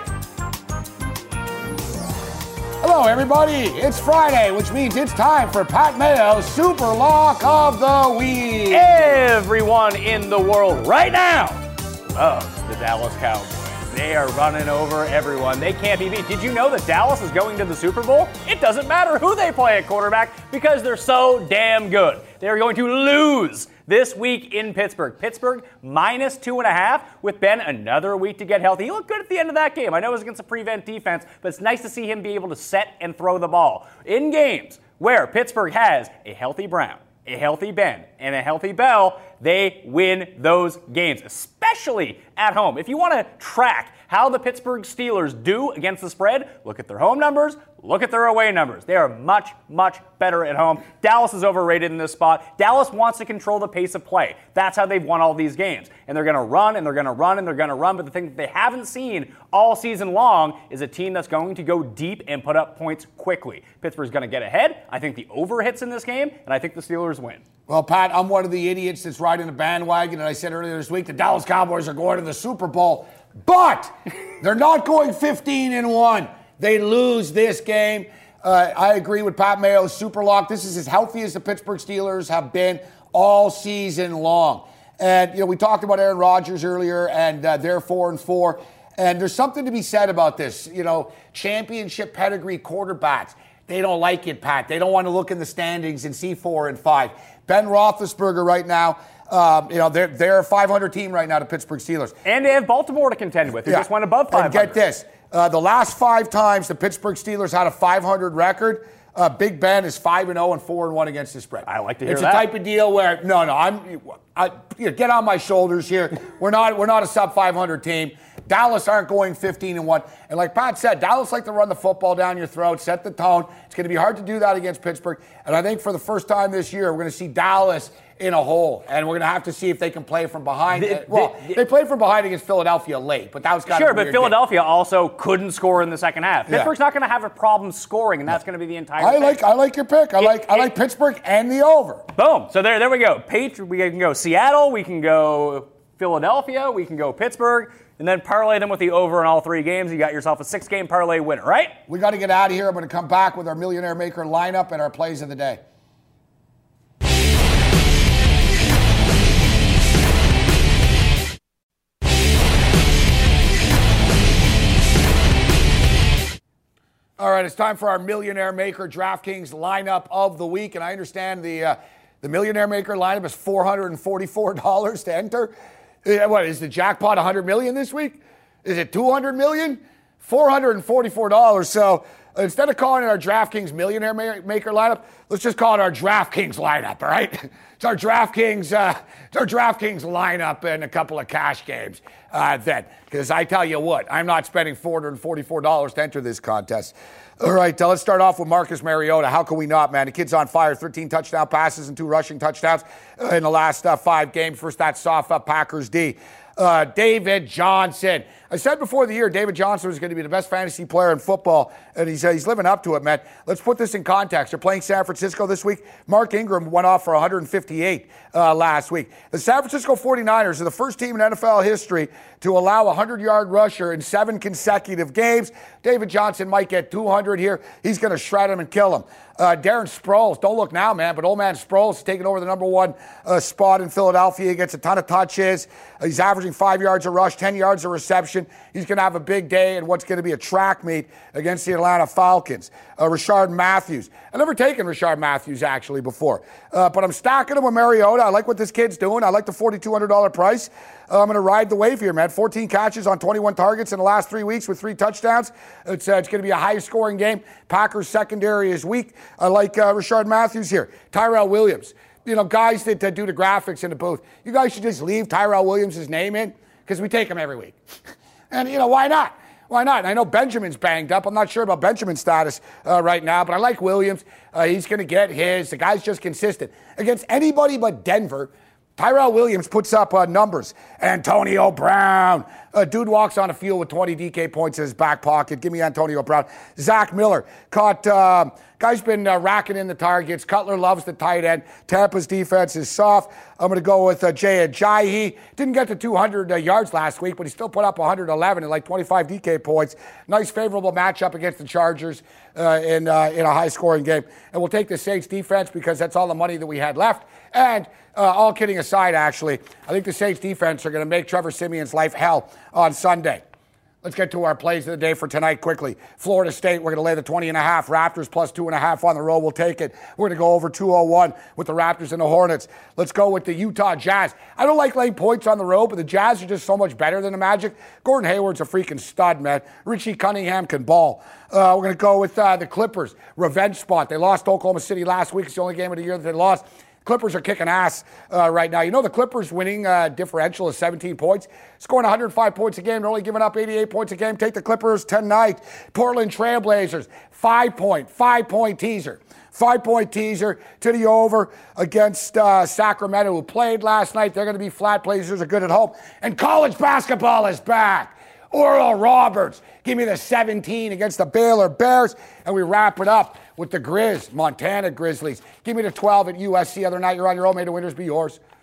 Hello, everybody. It's Friday, which means it's time for Pat Mayo's Super Lock of the Week. Everyone in the world right now loves the Dallas Cowboys. They are running over everyone. They can't be beat. Did you know that Dallas is going to the Super Bowl? It doesn't matter who they play at quarterback because they're so damn good. They're going to lose this week in Pittsburgh. Pittsburgh -2.5 with Ben another week to get healthy. He looked good at the end of that game. I know it was against a prevent defense, but it's nice to see him be able to set and throw the ball. In games where Pittsburgh has a healthy Brown, a healthy Ben, and a healthy Bell, they win those games, especially at home. If you want to track how the Pittsburgh Steelers do against the spread, look at their home numbers, look at their away numbers. They are much, much better at home. Dallas is overrated in this spot. Dallas wants to control the pace of play. That's how they've won all these games. And they're going to run, and they're going to run, and they're going to run. But the thing that they haven't seen all season long is a team that's going to go deep and put up points quickly. Pittsburgh's going to get ahead. I think the over hits in this game, and I think the Steelers win. Well, Pat, I'm one of the idiots that's riding the bandwagon, and I said earlier this week the Dallas Cowboys are going to the Super Bowl, but they're not going 15-1. They lose this game. I agree with Pat Mayo's Super Lock. This is as healthy as the Pittsburgh Steelers have been all season long. And, we talked about Aaron Rodgers earlier, and they're 4-4. And there's something to be said about this. Championship pedigree quarterbacks, they don't like it, Pat. They don't want to look in the standings and see 4-5. Ben Roethlisberger right now, they're a 500 team right now, the Pittsburgh Steelers. And they have Baltimore to contend with, who just went above 500. And get this, the last 5 times the Pittsburgh Steelers had a 500 record, Big Ben is 5-0 and 4-1 against the spread. I like to hear that. It's a type of deal where get on my shoulders here. We're not a sub 500 team. Dallas aren't going 15-1. And like Pat said, Dallas like to run the football down your throat, set the tone. It's going to be hard to do that against Pittsburgh. And I think for the first time this year, we're going to see Dallas in a hole. And we're going to have to see if they can play from behind. They played from behind against Philadelphia late, but that was kind of a weird but Philadelphia also couldn't score in the second half. Pittsburgh's not going to have a problem scoring, and that's going to be the entire thing. I like your pick. I like Pittsburgh and the over. Boom. So there we go. We can go Seattle, we can go Philadelphia, we can go Pittsburgh, and then parlay them with the over in all 3 games. You got yourself a 6-game parlay winner, right? We got to get out of here. I'm going to come back with our Millionaire Maker lineup and our plays of the day. All right, it's time for our Millionaire Maker DraftKings lineup of the week, and I understand the Millionaire Maker lineup is $444 to enter. What, is the jackpot 100 million this week? Is it 200 million? $444. So instead of calling it our DraftKings Millionaire Maker lineup, let's just call it our DraftKings lineup, all right? It's our DraftKings lineup and a couple of cash games then. Because I tell you what, I'm not spending $444 to enter this contest. All right, let's start off with Marcus Mariota. How can we not, man? The kid's on fire. 13 touchdown passes and 2 rushing touchdowns in the last 5 games versus that soft Packers D. David Johnson. I said before the year David Johnson was going to be the best fantasy player in football, and he's living up to it, man. Let's put this in context. They're playing San Francisco this week. Mark Ingram went off for 158 last week. The San Francisco 49ers are the first team in NFL history to allow a 100-yard rusher in 7 consecutive games. David Johnson might get 200 here. He's going to shred him and kill him. Darren Sproles, don't look now, man, but old man Sproles is taking over the number 1 spot in Philadelphia. He gets a ton of touches. He's averaging 5 yards a rush, 10 yards a reception. He's going to have a big day in what's going to be a track meet against the Atlanta Falcons. Rashard Matthews. I've never taken Rashard Matthews, actually, before. But I'm stacking him with Mariota. I like what this kid's doing. I like the $4,200 price. I'm going to ride the wave here, man. 14 catches on 21 targets in the last 3 weeks with 3 touchdowns. It's going to be a high-scoring game. Packers secondary is weak. I like Rashard Matthews here. Tyrell Williams. You know, guys that do the graphics in the booth, you guys should just leave Tyrell Williams' name in because we take him every week. And, you know, why not? Why not? I know Benjamin's banged up. I'm not sure about Benjamin's status right now, but I like Williams. He's going to get his. The guy's just consistent. Against anybody but Denver, Tyrell Williams puts up numbers. Antonio Brown. Dude walks on the field with 20 DK points in his back pocket. Give me Antonio Brown. Zach Miller. Guy's been racking in the targets. Cutler loves the tight end. Tampa's defense is soft. I'm going to go with Jay Ajayi. Didn't get to 200 yards last week, but he still put up 111 and like 25 DK points. Nice favorable matchup against the Chargers in a high-scoring game. And we'll take the Saints defense because that's all the money that we had left. And all kidding aside, actually, I think the Saints defense are going to make Trevor Siemian's life hell on Sunday. Let's get to our plays of the day for tonight quickly. Florida State, we're going to lay the 20.5. Raptors plus 2.5 on the road. We'll take it. We're going to go over 201 with the Raptors and the Hornets. Let's go with the Utah Jazz. I don't like laying points on the road, but the Jazz are just so much better than the Magic. Gordon Hayward's a freaking stud, man. Richie Cunningham can ball. We're going to go with the Clippers. Revenge spot. They lost to Oklahoma City last week. It's the only game of the year that they lost. Clippers are kicking ass right now. You know the Clippers winning differential is 17 points. Scoring 105 points a game. They're only giving up 88 points a game. Take the Clippers tonight. Portland Trailblazers, 5-point teaser. 5-point teaser to the over against Sacramento, who played last night. They're going to be flat. Blazers are good at home. And college basketball is back. Oral Roberts, give me the 17 against the Baylor Bears. And we wrap it up with the Montana Grizzlies. Give me the 12 at USC other night. You're on your own. May the winners be yours.